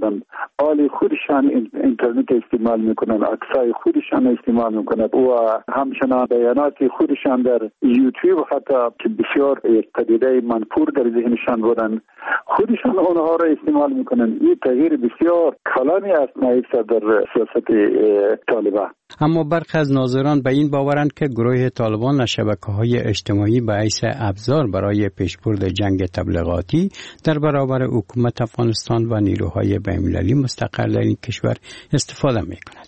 آمدن. حال خودشان اینترنت استعمال میکنن، عکسای خودشان استعمال میکنن و همچنان بیانات خودشان در یوتیوب حتی که بسیار پدیده منفور در ذهنشان بودن خودشان اونها را استعمال میکنن. این تغییر بسیار کلانی است نایسته در سیاست طالبان. اما برخی از ناظران به این باورند که گروه طالبان از شبکه‌های اجتماعی به حیث ابزار برای پیشبرد جنگ تبلیغاتی در برابر حکومت افغانستان و نیروهای بین‌المللی مستقر در این کشور استفاده می‌کند.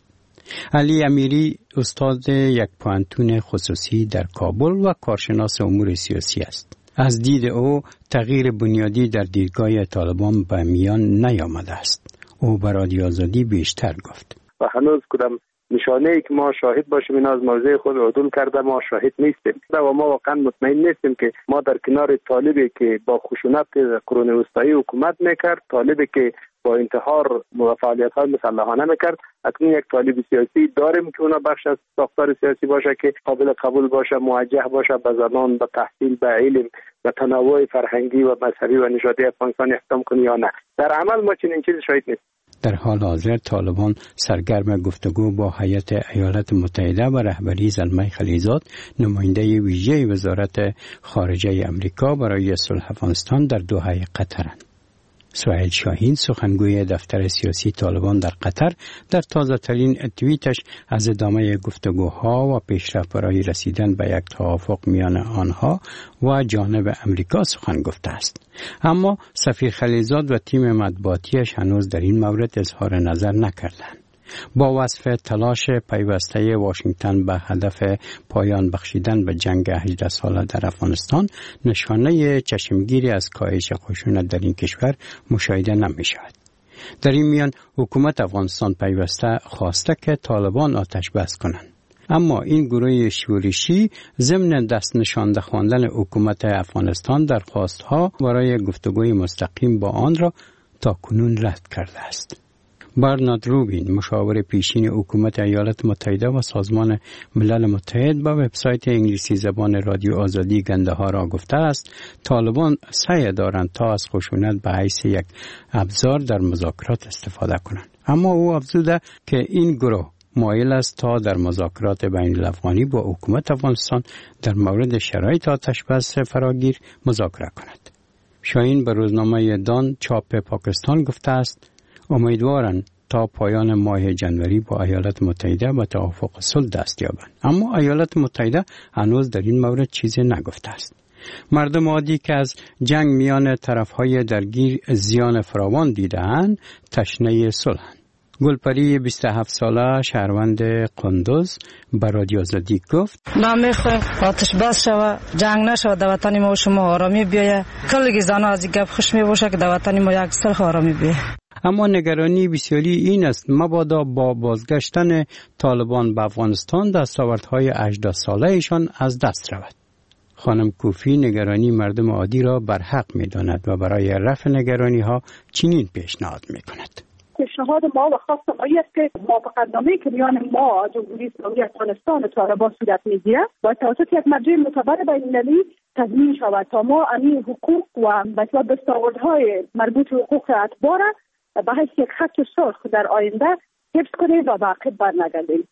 علی امیری استاد یک پوهنتون خصوصی در کابل و کارشناس امور سیاسی است. از دید او تغییر بنیادی در دیدگاه طالبان به میان نیامده است. او به رادیو آزادی بیشتر گفت. و هنوز کدام نشانه ای که ما شاهد باشیم این از موضع خود عدول کرده ما شاهد نیستیم و ما واقعا مطمئن نیستیم که ما در کنار طالبی که با خشونت قرون وسطایی حکومت میکرد، طالبی که با انتحار و فعالیت‌های مسلحانه میکرد، اکنون یک طالب سیاسی داریم که اونا بخش از ساختار سیاسی باشه که قابل قبول باشه، موجه باشه به زبان، به تحصیل، به علم، به تنوع فرهنگی و مذهبی و نژادی افغانستان احترام کنه یا نه. در عمل ما چنین چیزی شاهد نیستیم. در حال حاضر طالبان سرگرم گفتگو با هیئت ایالات متحده و رهبری زلمه خلیزاد، نماینده ویژه وزارت خارجه آمریکا برای صلح افغانستان در دوحه قطرند. سهیل شاهین سخنگوی دفتر سیاسی طالبان در قطر در تازه ترین توییتش از ادامه گفتگوها و پیشرفت برای رسیدن به یک توافق میان آنها و جانب امریکا سخن گفته است. اما سفیر خلیزاد و تیم مطبوعاتیش هنوز در این مورد اظهار نظر نکردند. با وصف تلاش پیوسته واشنگتن به هدف پایان بخشیدن به جنگ 18 ساله در افغانستان، نشانه چشمگیری از کاهش خشونت در این کشور مشاهده نمی شود. در این میان حکومت افغانستان پیوسته خواسته که طالبان آتش بس کنند. اما این گروه شورشی ضمن دست نشانده خواندن حکومت افغانستان درخواستها برای گفتگوی مستقیم با آن را تاکنون رد کرده است. برنارد روبین مشاور پیشین حکومت ایالات متحده و سازمان ملل متحد با وبسایت انگلیسی زبان رادیو آزادی گنده ها را گفته است طالبان سعی دارند تا از خشونت به حیث یک ابزار در مذاکرات استفاده کنند. اما او افزوده که این گروه مایل است تا در مذاکرات بین الافغانی با حکومت افغانستان در مورد شرایط آتش بس فراگیر مذاکره کند. شاهین به روزنامه دان چاپ پاکستان گفته است امیدوارند تا پایان ماه جنوری با ایالات متحده به توافق صلح دست یابند. اما ایالات متحده هنوز در این مورد چیزی نگفته است. مردم عادی که از جنگ میان طرفهای درگیر زیان فراوان دیده‌اند تشنه صلح‌اند. گلپری 27 ساله شهروند قندوز به رادیو آزادی گفت ما میخوایم آتش بس شود، جنگ نشود، در وطن ما و شما آرامی بیاید. کلی زنها از این گپ خوش میباشه که در وطن ما یک سرخ آرامی بیاید. اما نگرانی بسیاری این است مبادا با بازگشتن طالبان به افغانستان دستاوردهای 18 ساله ایشان از دست رود. خانم کوفی نگرانی مردم عادی را برحق می‌داند و برای رفع نگرانی‌ها چنین پیشنهاد می‌کند. پیشنهاد ما و خواست ما است که موافقتنامه‌ای که میان ما جمهوری اسلامی افغانستان و طالبان صورت می‌گیرد با توسط یک مرجع معتبر بین‌المللی تضمین شود تا ما این حقوق و دستاوردهای مربوط به حقوق اتباع به حیث یک خط سرخ در آینده حفظ کنیم و به عقب برنگردیم.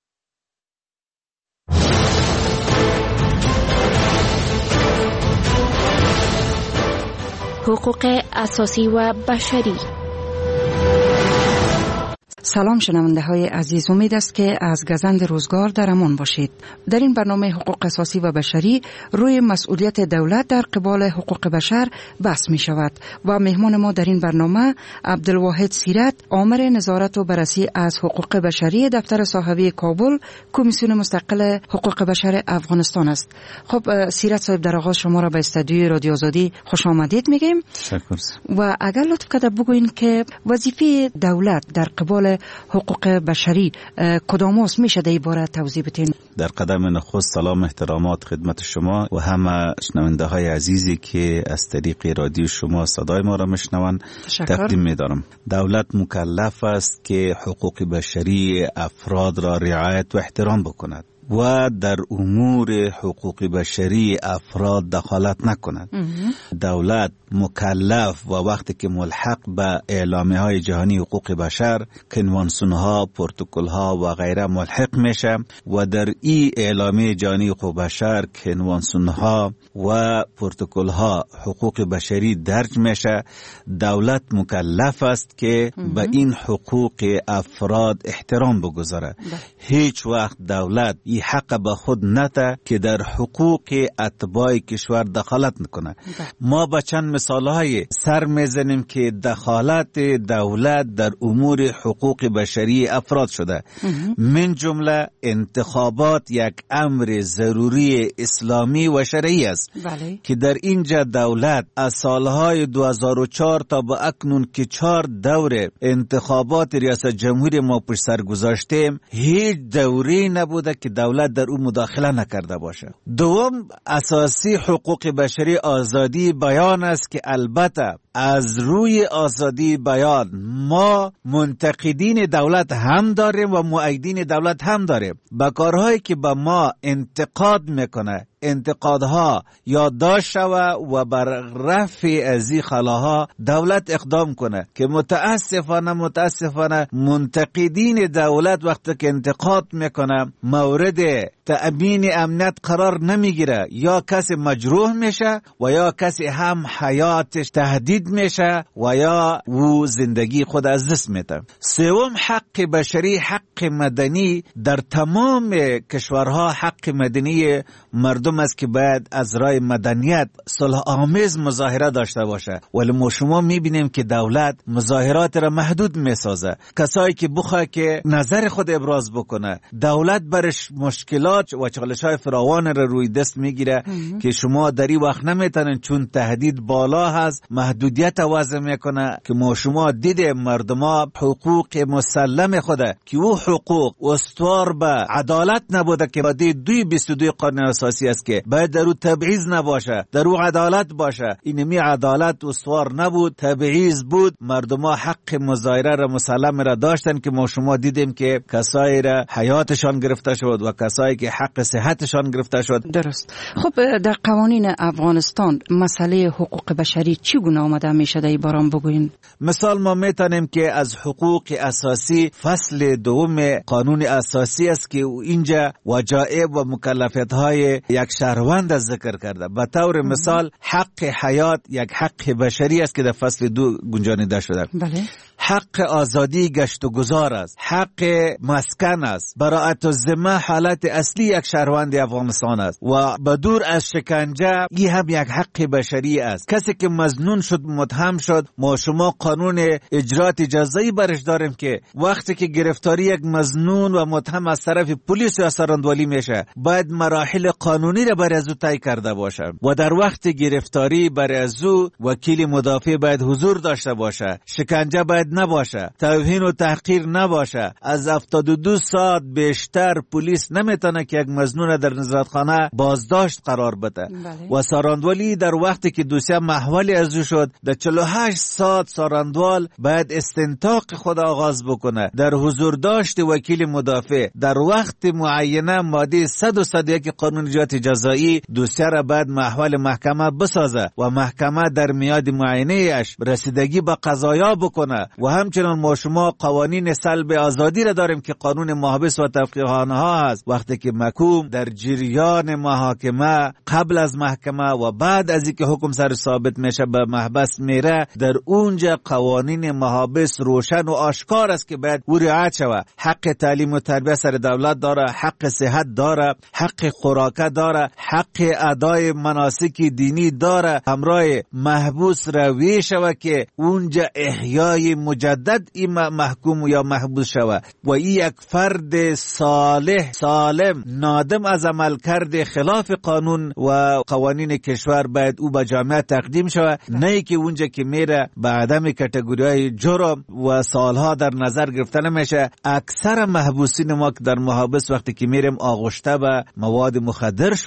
حقوق اساسی و بشری. سلام شنونده های عزیز، امید است که از گزند روزگار در امان باشید. در این برنامه حقوق اساسی و بشری روی مسئولیت دولت در قبال حقوق بشر بحث می شود و مهمان ما در این برنامه عبدالواحد سیرت، آمر نظارت و بررسی از حقوق بشری دفتر صاحبی کابل، کمیسیون مستقل حقوق بشر افغانستان است. خب سیرت صاحب، در آغاز شما را به استودیوی رادیو آزادی خوش آمدید میگیم. تشکر. و اگر لطف کرده بگوین که وظیفه دولت در قبال حقوق بشری کدام است، میشه در این باره توضیح بدین؟ در قدم نخست سلام احترامات خدمت شما و همه شنونده های عزیزی که از طریق رادیو شما صدای ما را میشنوند تقدیم می‌دارم. دولت مکلف است که حقوق بشری افراد را رعایت و احترام بکند و در امور حقوق بشری افراد دخالت نکنند. دولت مکلف و وقتی که ملحق به اعلامیه های جهانی حقوق بشر، کنوانسیون ها، پروتکل ها و غیره ملحق میشه و در این اعلامیه جهانی حقوق بشر، کنوانسیون ها و پروتکل ها حقوق بشری درج میشه، دولت مکلف است که به این حقوق افراد احترام بگذاره. هیچ وقت دولت این حق به خود نده که در حقوق اتباع کشور دخالت نکنه. ما با چند مثالهای سر میزنیم که دخالت دولت در امور حقوق بشری افراد شده. من جمله انتخابات یک امر ضروری اسلامی و شرعی است که در اینجا دولت از سالهای 2004 تا به اکنون که 4 دور انتخابات ریاست جمهوری ما پشت سر گذاشتیم، هیچ دوری نبوده که دولت در اون مداخله نکرده باشه. دوم، اساسی حقوق بشری آزادی بیان است که البته از روی آزادی بیان ما منتقدین دولت هم داریم و مؤیدین دولت هم داریم. با کارهایی که به ما انتقاد میکنه، انتقادها یادداشت شوه و بر رفع از این خلاها دولت اقدام کنه که متاسفانه منتقدین دولت وقتی که انتقاد میکنه مورد تأمین امنیت قرار نمیگیره، یا کسی مجروح میشه و یا کسی هم حیاتش تهدید میشه و یا او زندگی خود از دست میده. سوم، حق بشری، حق مدنی در تمام کشورها حق مدنی مردم است که باید از راه مدنیت صلح آمیز مظاهره داشته باشه، ولی ما شما میبینیم که دولت مظاهرات را محدود میسازه. کسایی که بخواه که نظر خود ابراز بکنه، دولت برش مشکلات و چالش‌های فراوان را روی دست میگیره که شما در این وقت نمیتونن، چون تهدید بالا هست، محدودیت وضع میکنه که ما شما دیده مردما حقوق مسلم خوده که او حقوق استوار به عدالت نبوده که ماده 22 قانون اساسی است که باید در او تبعیض نباشه، در او عدالت باشه. اینمی عدالت استوار نبود، تبعیض بود. مردما حق مظاهره را مسلم را داشتن که ما شما دیدیم که کسایی را حیاتشان گرفته شد و کسایی که حق صحتشان گرفته شد. درست. خب در قوانین افغانستان مسئله حقوق بشری چگونه آمده میشه؟ در باران بگوین. مثال ما میتونیم که از حقوق اساسی فصل 2 قانون اساسی است که اینجا وجایب و مکلفیت های یک شهروند ذکر کرده. به طور مثال حق حیات یک حق بشری است که در فصل 2 گنجانیده شده. بله. حق آزادی گشت و گذار است، حق مسکن است، براءت الذمه حالت اصلی یک شهروند افغانستان است و بدور از شکنجه این هم یک حق بشری است. کسی که مظنون شد، متهم شد، ما شما قانون اجرات جزایی برش داریم که وقتی که گرفتاری یک مظنون و متهم از طرف پلیس یا سراندولی میشه، باید مراحل قانونی را برای از او طی کرده باشه و در وقت گرفتاری برای از او وکیل مدافع باید حضور داشته باشه، شکنجه باید نباشه، توهین و تحقیر نباشه. از 72 ساعت بیشتر پلیس نمیتونه که یک مظنون در نظارتخانه بازداشت قرار بده. و سراندولی در وقتی که دوسیه محولی از او شد، در 48 ساعت سراندوال باید استنطاق خود آغاز بکنه در حضور داشت وکیل مدافع. در وقت معینه ماده 101 قانون اجرات جزایی دوسیه را باید محول محکمه بسازه و محکمه در میاد معینه اش رسیدگی به قضایا بکنه. و همچنان ما شما قوانین سلب آزادی را داریم که قانون محابس و تفقیه‌خانه ها هست. وقتی که محکوم در جریان محاکمه، قبل از محکمه و بعد از اینکه حکم سر ثابت میشه به محبس میره، در اونجا قوانین محابس روشن و آشکار است که باید او رعایت شود. حق تعلیم و تربیت سر دولت داره، حق صحت داره، حق خوراکه داره، حق ادای مناسک دینی داره. همراه محبوس روی شود که اونجا احیای مجدد این محکوم یا محبوس شود و این یک فرد صالح سالم نادم از عمل کرده خلاف قانون و قوانین کشور باید او به جامعه تقدیم شود، نه که اونجا که میره به عدم کاتگوری‌های جرم و سالها در نظر گرفته نمیشه. اکثر محبوسین ما که در محابس وقتی که میریم آغشته به مواد مخدر شده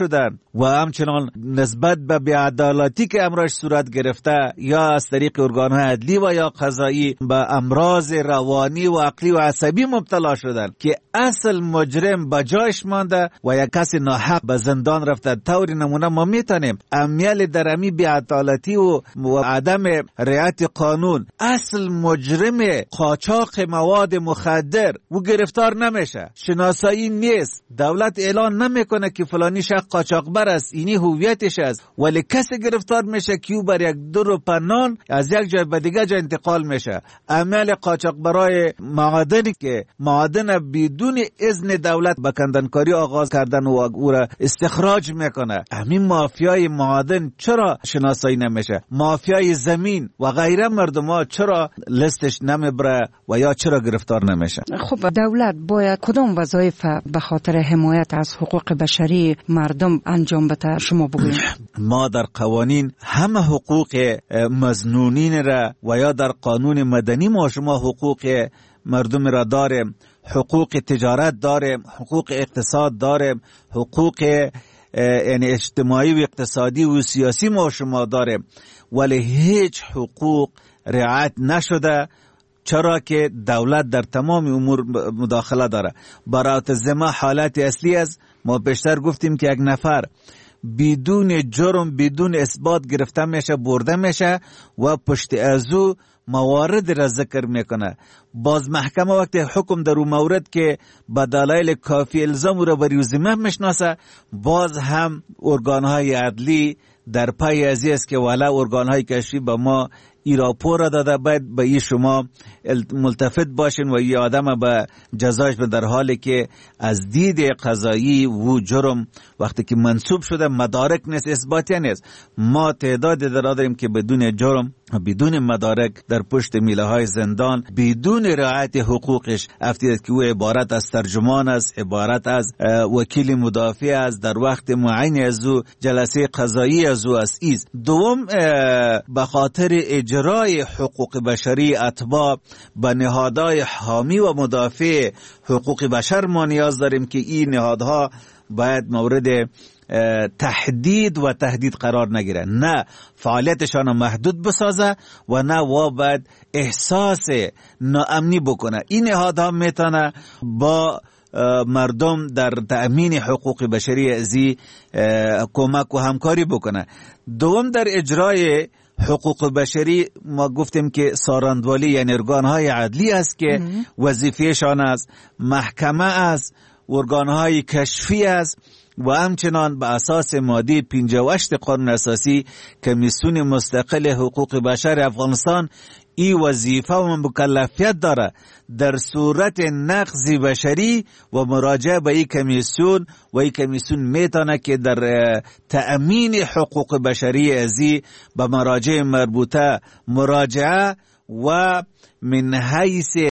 شدن و همچنان نسبت به بی‌عدالتی که امروز صورت گرفته یا از طریق ارگان‌های عدلی و یا قضایی به امراض روانی و عقلی و عصبی مبتلا شدن که اصل مجرم به جایش مانده و یک کسی ناحق به زندان رفته. طور نمونه ما میتونیم امیال در امی بی‌عدالتی و عدم رعایت قانون اصل مجرم قاچاق مواد مخدر و گرفتار نمیشه، شناسایی نیست، دولت اعلان نمیکنه که فلانی شخص قاچاقبر است، اینی هویتش است، ولی کسی گرفتار میشه که او بر یک دور پنان از یک جای به دیگه جای انتقال میشه. عمل قاچاقبرای معادنی که معادن بدون اذن دولت به کندنکاری آغاز کردن و او را استخراج میکنه، همین مافیای معادن چرا شناسایی نمیشه؟ مافیای زمین و غیره مردم ها چرا لستش نمیبره و یا چرا گرفتار نمیشه؟ خب دولت باید کدام وظایف به خاطر حمایت از حقوق بشری مردم انجام بده؟ شما بگویید. ما در قوانین همه حقوق مظنونین را و یا در قانون مدنی ما شما حقوق مردم را داریم، حقوق تجارت داریم، حقوق اقتصاد داریم، حقوق یعنی اجتماعی و اقتصادی و سیاسی ما شما داریم، ولی هیچ حقوق رعایت نشده. چرا که دولت در تمام امور مداخله داره. برای زما حالت اصلی است. ما بیشتر گفتیم که یک نفر بدون جرم بدون اثبات گرفته میشه، برده میشه و پشت از او موارد را ذکر میکنه. باز محکمه وقتی حکم در اون مورد که به دلایل کافی الزام را بر ذمه میشناسه، باز هم ارگانهای عدلی در پای ازی است که والا ارگانهای کشفی به ما ای راپور داده، باید به ای شما ملتفت باشین و ای آدم به جزایش به، در حالی که از دید قضایی و جرم وقتی که منصوب شده مدارک نیست، اثباتی نیست. ما تعداد داریم که بدون جرم بدون مدارک در پشت میله های زندان بدون رعایت حقوقش افتید که او عبارت از ترجمان است، عبارت از وکیل مدافع است، در وقت معین از او جلسه قضایی از او است. دوم به خاطر اجرای حقوق بشری اتباع به نهادهای حامی و مدافع حقوق بشر ما نیاز داریم که این نهادها باید مورد تهدید و تهدید قرار نگیره، نه فعالیتشان محدود بسازه و نه و باید احساس ناامنی بکنه. این نهادها میتونه با مردم در تأمین حقوق بشری ازی کمک و همکاری بکنه. دوم در اجرای حقوق بشری ما گفتیم که ساراندوالی یعنی ارگانهای عدلی است که وظیفهشان است، محکمه است، ارگانهای کشفی است و همچنان به اساس ماده 58 قانون اساسی کمیسیون مستقل حقوق بشر افغانستان ای وظیفه و مکلفیت داره در صورت نقض بشری و مراجعه به این کمیسیون و این کمیسیون میتونه که در تأمین حقوق بشری ازی به مراجع مربوطه مراجعه و من حیث